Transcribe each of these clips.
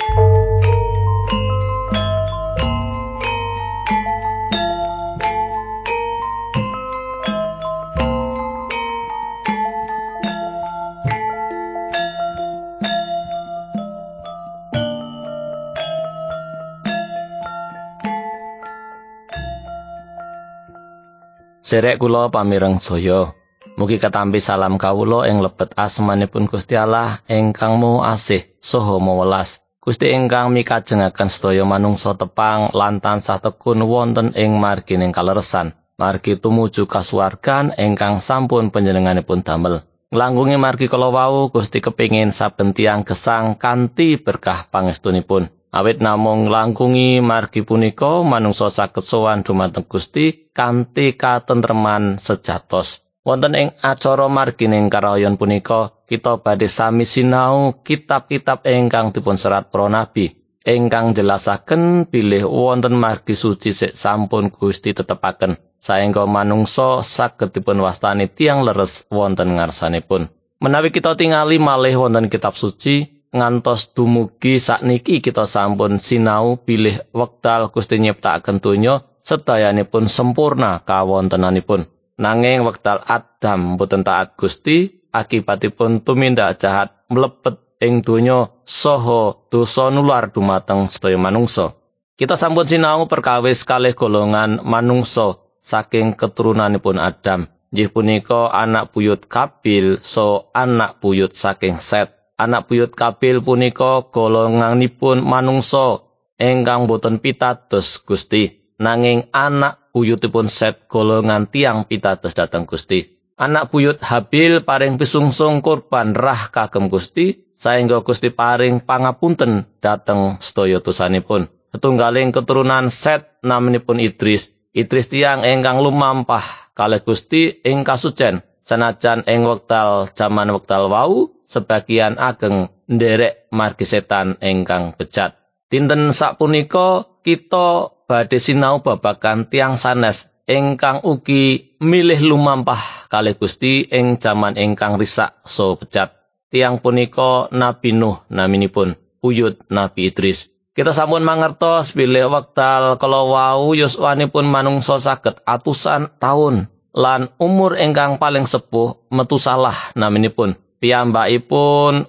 Derek kula pamireng saya, mugi katampi salam kawula ing lebet asmanipun Gusti Allah ingkang Maha Asih saha mawelas. Gusti ingkang mikajengaken sedaya manungsa tepang lan tansah tekun wonten ing margining kaleresan, margi tumuju kasuwargan ingkang sampun panjenenganipun damel. Nglangkungi margi kala wau Gusti kepingin saben tiyang gesang kanthi berkah pangestunipun. Awit namung nglangkungi margi punika manungsa saged sowan dumateng Gusti kanthi katentreman sejatos. Wonten ing acara margining karayon punika kita badhe sami sinau kitab-kitab ingkang dipunserat para nabi ingkang jelasaken bilih wonten margi suci sik sampun Gusti tetepaken saengga manungsa saged dipunwastani tiyang leres wonten ngarsanipun. Menawi kita tingali malih wonten kitab suci ngantos dumugi sakniki kita sampun sinau bilih wekdal Gusti nyiptakaken donya sedayanipun sempurna kawontenanipun. Nanging wekdal Adam boten taat Gusti, akibatipun tumindak jahat mlebet ing donya saha dosa nular dumateng sedaya manungsa. Kita sampun sinau perkawis kalih golongan manungsa saking keturunanipun Adam. Inggih punika anak buyut Kabil so anak buyut saking Set. Anak buyut Kabil punika golonganipun manungsa ingkang boten pitados Gusti. Nanging anak buyutipun Set golongan tiyang pitados dhateng Gusti. Anak buyut Habil paring pisungsung kurban rah kagem Gusti, saengga Gusti paring pangapunten dhateng sedaya dosanipun. Setunggaling keturunan Set namanipun Idris. Idris tiyang ingkang lumampah kalih Gusti ing kasucen. Senajan ing wekdal jaman wekdal wau sebagian ageng nderek margi setan ingkang bejat. Dinten sapunika kita badhe sinau babagan tiyang sanes ingkang ugi milih lumampah kalih Gusti ing jaman ingkang risak so bejat. Tiyang punika Nabi Nuh naminipun, buyut Nabi Idris. Kita sampun mangertos bilih wekdal kala wau yuswanipun manungsa saged atusan taun lan umur ingkang paling sepuh Metusalah naminipun. Piyambakipun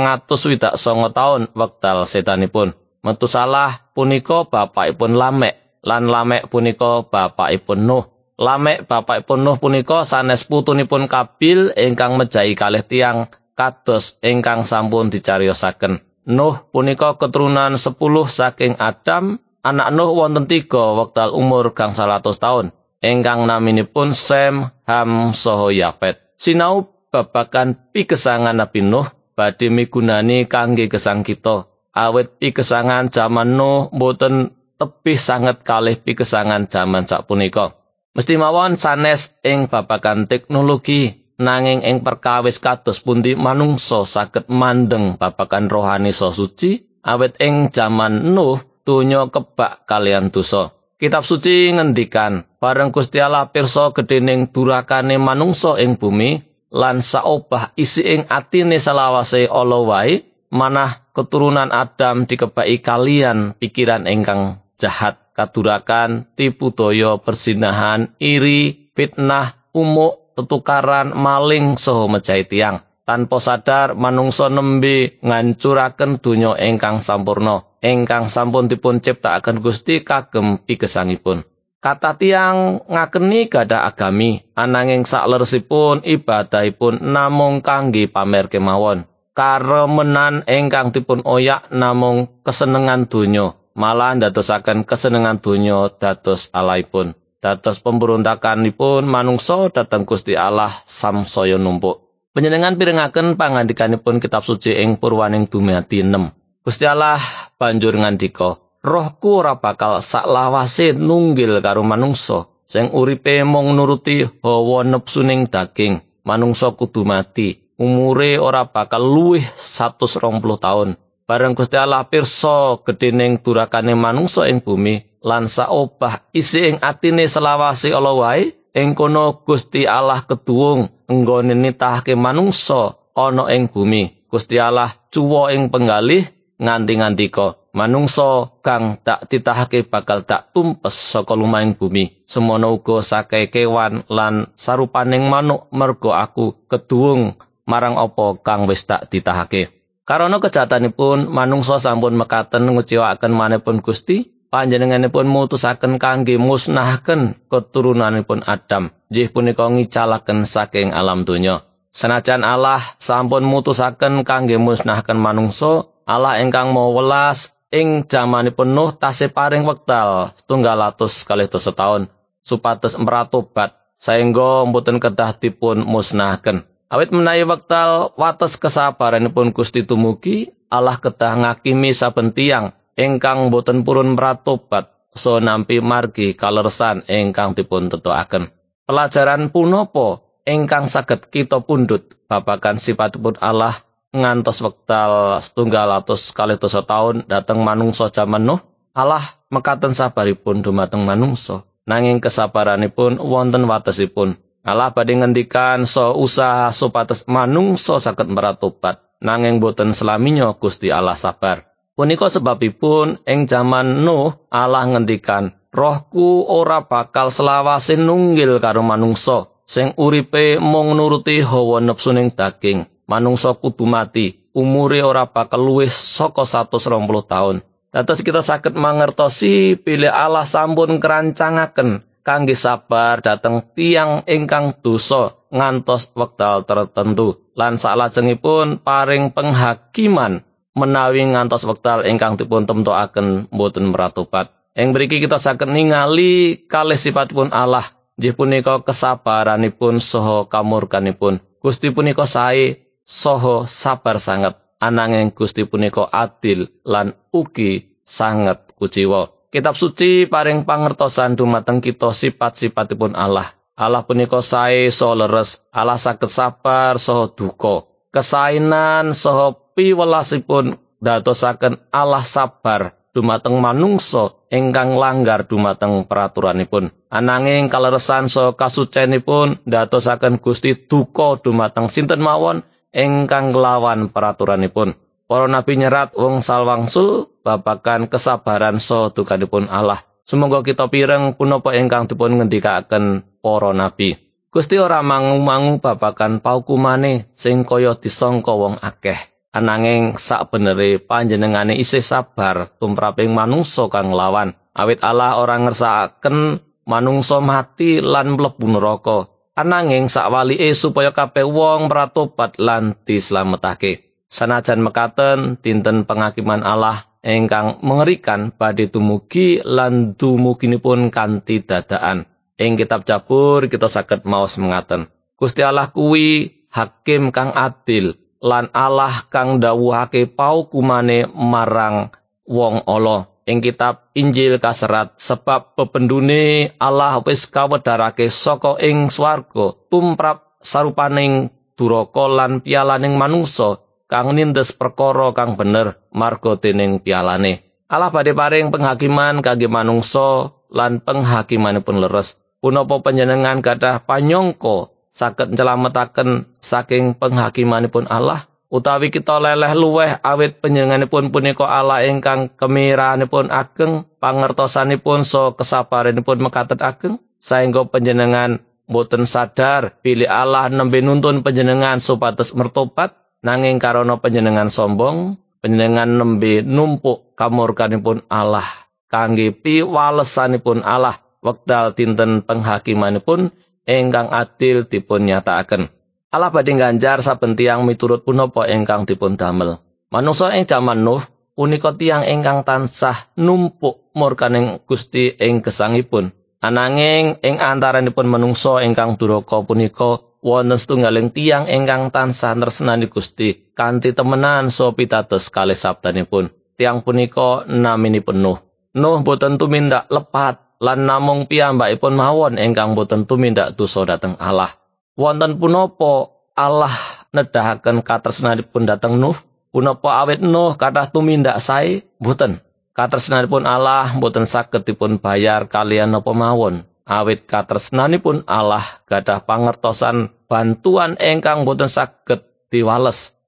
929 taun wekdal sedanipun. Metusalah punika bapakipun Lamek lan Lamek punika bapakipun Nuh. Lamek bapakipun Nuh punika sanes putunipun Kabil ingkang mejahi kalih tiyang kados ingkang sampun dicariyosaken. Nuh punika keturunan 10 saking Adam. Anak Nuh wonten 3 wekdal umur gangsal atus taun ingkang naminipun Sem, Ham saha Yafet. Sinau babagan pigesangan Nabi Nuh badhe migunani kangge gesang kita. Awit pigesangan jaman Nuh boten tebih sanget kalih pigesangan jaman sapunika. Mesti mawon sanes ing babagan teknologi, nanging ing perkawis kados pundi manungsa saged mandeng babagan rohani saha suci, awit ing jaman Nuh donya kebak kalian dosa. Kitab suci ngendikan, bareng Gusti Allah pirsa gedhening durakane manungsa ing bumi lan saobah isi ing atine selawase ala wae, manah keturunan Adam dikebaki kalian pikiran ingkang jahat, kadurakan, tipu daya, perzinahan, iri, fitnah, umuk, tetukaran, maling saha mejahi tiyang. Tanpa sadar manungsa nembe ngancuraken donya ingkang sampurna, ingkang sampun dipun ciptakaken Gusti kagem pigesangipun. Kata tiyang ngakeni gadah agami, ananging sakleresipun ibadahipun namung kangge pamer kemawon. Karemenan ingkang dipun oyak namung kesenengan donya, malah ndadosaken kesenengan donya dados alaipun. Dados pemberontakanipun manungsa dhateng Gusti Allah samsaya numpuk. Panjenengan pirengaken pangandikanipun kitab suci ing Purwaning dumadi 6. Gusti Allah banjur ngandika, Rohku ora bakal saklawase nunggil karo manungsa sing uripe mung nuruti hawa nepsuning daging. Manungsa kudu mati, umure ora bakal luwih 120 taun. Bareng Gusti Allah pirsa gedhening durakane manungsa ing bumi lan saobah isi ing atine selawase ala wae, ing kono Gusti Allah keduwung enggone nitahake manungsa ana ing bumi. Gusti Allah cuwa ing penggalih nganti ngandika, manungsa kang tak titahake bakal tak tumpes saka lumahing bumi. Semono uga sakai kewan lan sarupaning manuk merga aku keduwung marang apa kang wis tak titahake. Karana kejahatanipun manungsa sampun mekaten ngecewaken manihipun Gusti, panjenenganipun mutusaken kangge musnahaken keturunanipun Adam, inggih punika ngicalaken saking alam donya. Senajan Allah sampun mutusaken kangge musnahaken manungsa, Allah ingkang Maha Welas ing jamanipun Nuh tasih paring wekdal 120 taun supados mratobat saengga mboten kedah dipun musnahaken. Awit menawi wekdal wates kesabaranipun Gusti tumugi, Allah kedah ngakimi saben tiyang ingkang boten purun mratobat so nampi margi kaleresan ingkang dipun tetekaken. Pelajaran punapa ingkang saged kita pundhut babagan sipatipun Allah ngantos wekdal 120 taun dhateng manungsa jaman Nuh? Allah mekaten sabaripun dumateng manungsa, nanging kesabaranipun wonten watesipun. Allah badhe ngendikan usaha supados manungsa saged mratobat, nanging boten selaminya Gusti Allah sabar. Punika sebabipun ing jaman Nuh Allah ngendikan, Rohku ora bakal selawase nunggil karo manungsa sing uripe mung nuruti hawa nepsuning daging. Manungsa kudu mati, umure ora bakal luwih saka 120 taun. Dados kita saged mangertosi bilih Allah sampun kerancangaken kangge sabar dhateng tiyang ingkang dosa ngantos wekdal tertentu, lan salajengipun paring penghakiman menawi ngantos wekdal ingkang dipun temtokaken boten mratobat. Ing mriki kita saged ningali kalih sipatipun Allah, inggih punika kesabaranipun saha kamurkanipun. Gusti punika sae saha sabar sanget, ananging Gusti punika adil lan ugi sanget kuciwa. Kitab suci paring pangertosan dumateng kita sipat-sipatipun Allah. Allah punika sae saha leres, Allah saged sabar saha duka. Kesainan saha piwelasipun dadosaken Allah sabar dumateng manungsa ingkang langgar dumateng peraturanipun. Ananging kaleresan saha kasucenipun dadosaken Gusti duka dumateng sinten mawon ingkang nglawan peraturanipun. Para nabi nyerat wong salwangsul babagan kesabaran saha dukanipun Allah. Sumangga kita pireng punapa ingkang dipun ngendikaken para nabi. Gusti ora mangu-mangu babagan paukumane sing kaya disangka wong akeh. Ananging sakbenere panjenengane isih sabar tumraping manungsa kang nglawan. Awit Allah ora ngersakaken manungsa mati lan mlebu neraka. Ananging sakwalike supaya kabeh wong mratobat lan dislametake. Sanajan mekaten dinten penghakiman Allah ingkang mengerikan badhe dumugi lan dumuginipun kanthi dadakan. Ing kitab Jabur kita saged maos mengaten. Gusti Allah kuwi hakim kang adil lan Allah kang dawuhake paukumane marang wong ala. Ing kitab Injil kaserat, sebab pependune Allah wis kawedharake saka ing swarga tumrap sarupaning duraka lan pialaning manungsa kang nindes perkara kang bener marga dening pialane. Allah badhe paring penghakiman kangge manungsa lan penghakimanipun leres. Punapa panjenengan gadah panyangka saged nyelametaken saking penghakimanipun Allah? Utawi kita leleh luweh awit panjenenganipun punika Allah ingkang kemirahanipun ageng, pangertosanipun saha kesabaranipun mekaten ageng, saengga panjenengan boten sadar bilih Allah nembe nuntun panjenengan supados mertobat. Nanging karana panjenengan sombong, panjenengan nembe numpuk kamurkanipun Allah kangge piwalesanipun Allah wekdal dinten penghakimanipun ingkang adil dipun nyatakaken. Allah badhe ngganjar saben tiyang miturut punapa ingkang dipun damel. Manungsa ing jaman Nuh punika tiyang ingkang tansah numpuk murkaning Gusti ing gesangipun. Ananging ing antaranipun manungsa ingkang duraka punika wonten setunggaling tiyang ingkang tansah tresnani Gusti kanthi temenan saha pitados kalih sabdanipun. Tiyang punika naminipun Nuh. Nuh boten tumindak lepat lan namung piyambakipun mawon ingkang boten tumindak dosa dhateng Allah. Wonten punapa Allah nedahaken katresnanipun dhateng Nuh? Punapa awit Nuh kathah tumindak sae? Boten. Katresnanipun Allah boten saged dipun bayar kaliyan napa mawon. Awit katresnanipun Allah gadah pangertosan bantuan ingkang boten saged diwales.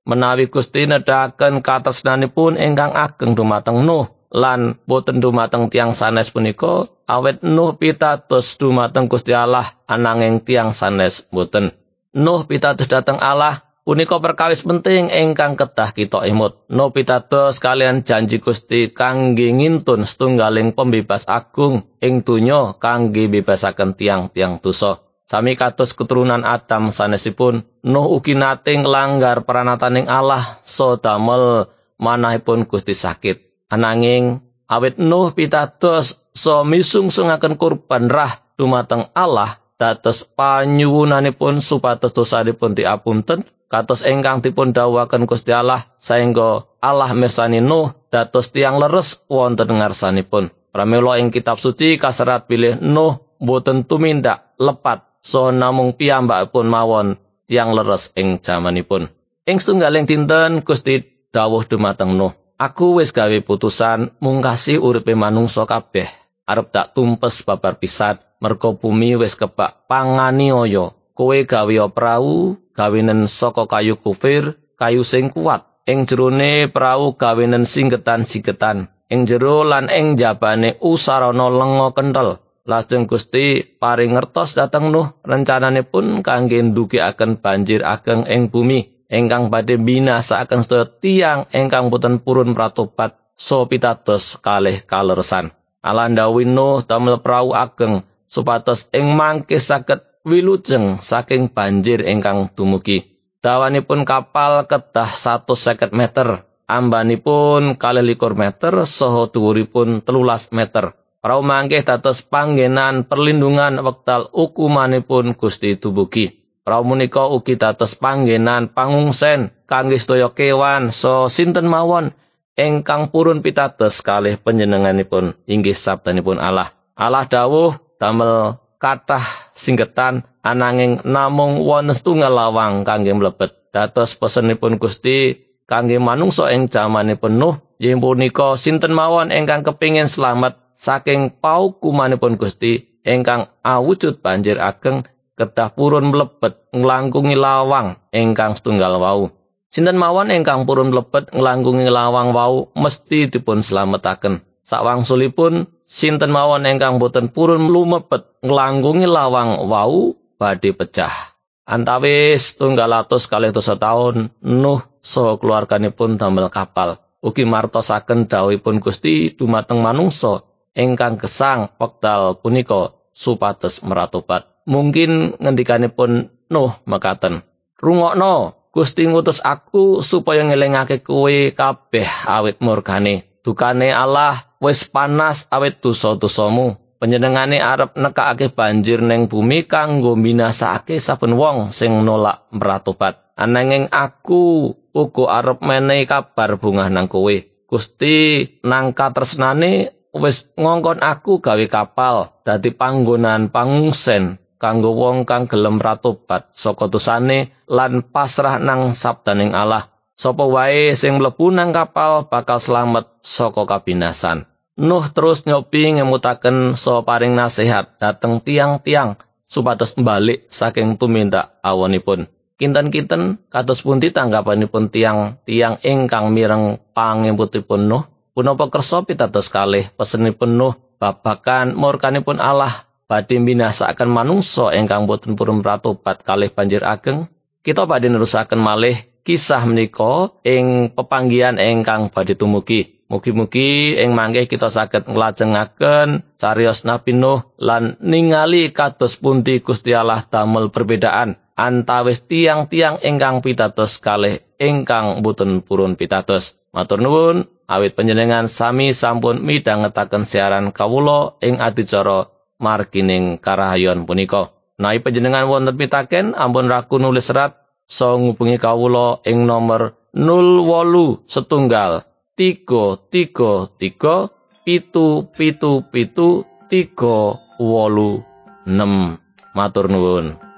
menawi Gusti nedahaken katresnanipun ingkang ageng dumateng Nuh lan boten dumateng tiyang sanes punika, awet Nuh pitados dumateng Gusti Allah ananging tiyang sanes boten. Nuh pitados dhateng Allah punika perkawis penting ingkang kedah kita emut. Nuh pitados kalian janji Gusti kangge ngintun setunggaling pembebas agung ing donya kangge bebasaken tiang-tiang dosa. Sami kados keturunan Adam sanesipun, Nuh ugi nate nglanggar pranataning Allah so damel manahipun Gusti sakit. Ananging awit Nuh pitados so misungsungaken kurban rah dumateng Allah, dados panyuwunanipun supados dosanipun diapunten, kados ingkang dipun dawuhaken Gusti Allah, saengga Allah mirsani Nuh dados tiang leres wonten ngarsanipun. Pramila ing kitab suci kaserat bilih Nuh boten tumindak lepat so namung piyambakipun mawon tiang leres ing jamanipun. Ing setunggaling dinten Gusti dawuh dumateng Nuh, "Aku wis gawe putusan mungkasi uripe manungsa kabeh, arep tak tumpes babar pisan, merga bumi wis kebak panganiaya. Kowe gawe prau gawenen saka kayu kufir, kayu sing kuat. Ing jerone prau gawenen singgetan-singgetan, ing jero lan ing jabane usarana lenga kenthel." Lajeng Gusti paring ngertos dhateng Nuh rencananipun kangge ndugikaken banjir ageng ing bumi ingkang badhe binasakaken sedaya tiyang ingkang boten purun pratobat so pitados kalih kaleresan. Allah ndhawuhi Nuh damel prau ageng supados ing mangke saged wilujeng saking banjir ingkang dumugi. Dawanipun kapal kedah 150 meter, ambanipun 21 meter saha dhuwuripun 13 meter. Prau mangke dados panggenan perlindungan wekdal ukumanipun Gusti dumugi. Prau menika ugi dados panggenan pangungsen kangge sedaya kewan so sinten mawon ingkang purun pitados kalih panjenenganipun inggih sabdanipun Allah. Allah dawuh damel kathah singgetan ananging namung wonten setunggal lawang kangge mlebet. Dados pesenipun Gusti kangge manungsa ing jamanipun Nuh, inggih punika sinten mawon ingkang kepingin slamet saking paukumanipun Gusti ingkang awujud banjir ageng kedah purun mlebet nglangkungi lawang ingkang setunggal wau. Sinten mawon ingkang purun mlebet nglangkungi lawang wau mesti dipun slametaken. Sawangsulipun sinten mawon ingkang boten purun lumebet nglangkungi lawang wau badhe pecah. Antawis 720 taun Nuh saha keluarganipun damel kapal. Ugi martosaken dawuhipun Gusti dumateng manungsa ingkang gesang wekdal punika supados meratobat. Mungkin ngendikanipun Nuh mekaten, "Rungokno, Gusti ngutus aku supaya ngelingake kowe kabeh awit murkane. Dukane Allah wis panas awit dosa-dosamu. Panjenengane arep nekakake banjir ning bumi kanggo binasakake saben wong sing nolak meratobat. Ananging aku uga arep menehi kabar bungah nang kowe. Gusti nang katresnane wis ngongkon aku gawe kapal dadi panggonan pangungsen kanggo wong kang gelem ratobat saka dosane lan pasrah nang sabdaning Allah. Sapa wae sing mlebu nang kapal bakal slamet saka kabinasan." Nuh terus nyobi ngemutaken so paring nasihat dhateng tiang-tiang supados mbalik saking tumindak awonipun. Kinten-kinten kados pundi tanggapanipun tiang-tiang ingkang mireng pangemputipun Nuh? Punapa kersa pitados kalih pesenipun Nuh babagan murkanipun Allah badhe binasakaken manungsa ingkang boten purun pratobat kalih banjir ageng? Kita badhe nerusaken malih kisah menika ing pepanggihan ingkang badhe tumugi. Mugi-mugi ing mangke kita saged nglajengaken cariyos Nabi Nuh lan ningali kados pundi Gusti Allah damel perbedaan antawis tiang-tiang ingkang pitados kalih ingkang boten purun pitados. Matur nuwun awit panjenengan sami sampun midhangetaken siaran kawula ing adicara margining karahayon punika. Menawi panjenengan wonten pitaken ampun ragu nulis serat so ngubungi kawula ing nomor 08 333 777 386. Matur nuwun.